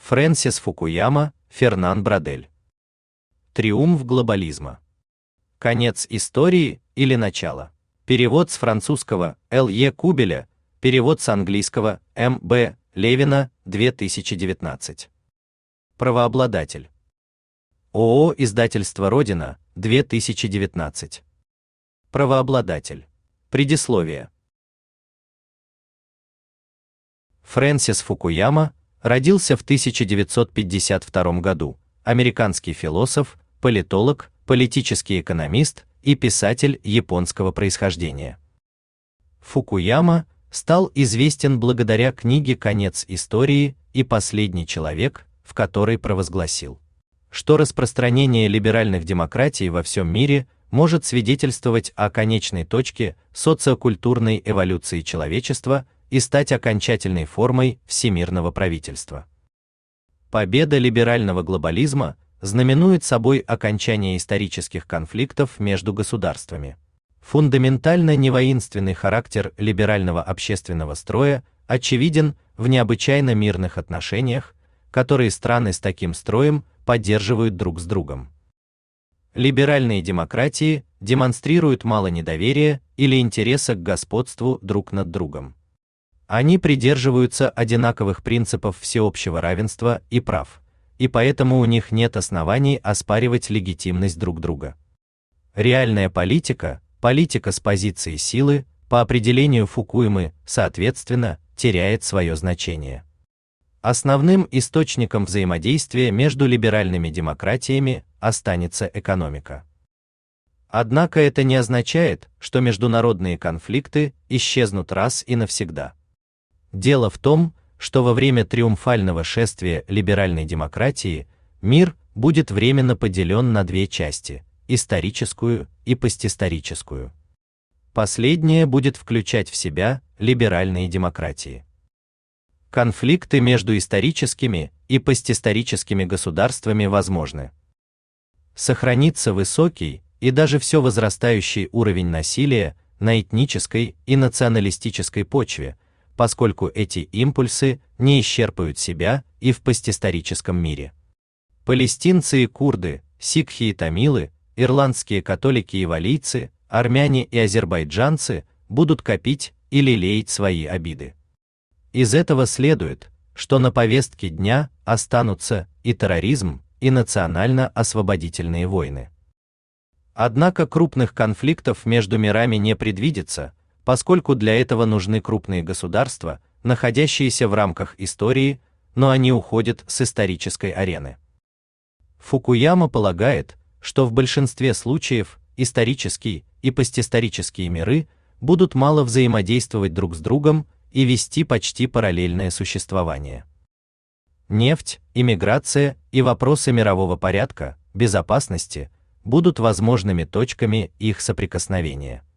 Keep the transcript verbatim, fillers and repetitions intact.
Фрэнсис Фукуяма, Фернан Брадель. Триумф глобализма. Конец истории или начало. Перевод с французского Л Е Кубеля, перевод с английского М Б Левина, две тысячи девятнадцать. Правообладатель. ООО «Издательство Родина», две тысячи девятнадцать. Правообладатель. Предисловие. Фрэнсис Фукуяма родился в тысяча девятьсот пятьдесят втором году, американский философ, политолог, политический экономист и писатель японского происхождения. Фукуяма стал известен благодаря книге «Конец истории» и «Последний человек», в которой провозгласил, что распространение либеральных демократий во всем мире может свидетельствовать о конечной точке социокультурной эволюции человечества и стать окончательной формой всемирного правительства. Победа либерального глобализма знаменует собой окончание исторических конфликтов между государствами. Фундаментально невоинственный характер либерального общественного строя очевиден в необычайно мирных отношениях, которые страны с таким строем поддерживают друг с другом. Либеральные демократии демонстрируют мало недоверия или интереса к господству друг над другом. Они придерживаются одинаковых принципов всеобщего равенства и прав, и поэтому у них нет оснований оспаривать легитимность друг друга. Реальная политика, политика с позиции силы, по определению Фукуямы, соответственно, теряет свое значение. Основным источником взаимодействия между либеральными демократиями останется экономика. Однако это не означает, что международные конфликты исчезнут раз и навсегда. Дело в том, что во время триумфального шествия либеральной демократии мир будет временно поделен на две части – историческую и постисторическую. Последняя будет включать в себя либеральные демократии. Конфликты между историческими и постисторическими государствами возможны. Сохранится высокий и даже все возрастающий уровень насилия на этнической и националистической почве, поскольку эти импульсы не исчерпают себя и в постисторическом мире. Палестинцы и курды, сикхи и тамилы, ирландские католики и валийцы, армяне и азербайджанцы будут копить и лелеять свои обиды. Из этого следует, что на повестке дня останутся и терроризм, и национально-освободительные войны. Однако крупных конфликтов между мирами не предвидится, поскольку для этого нужны крупные государства, находящиеся в рамках истории, но они уходят с исторической арены. Фукуяма полагает, что в большинстве случаев исторические и постисторические миры будут мало взаимодействовать друг с другом и вести почти параллельное существование. Нефть, иммиграция и вопросы мирового порядка, безопасности будут возможными точками их соприкосновения.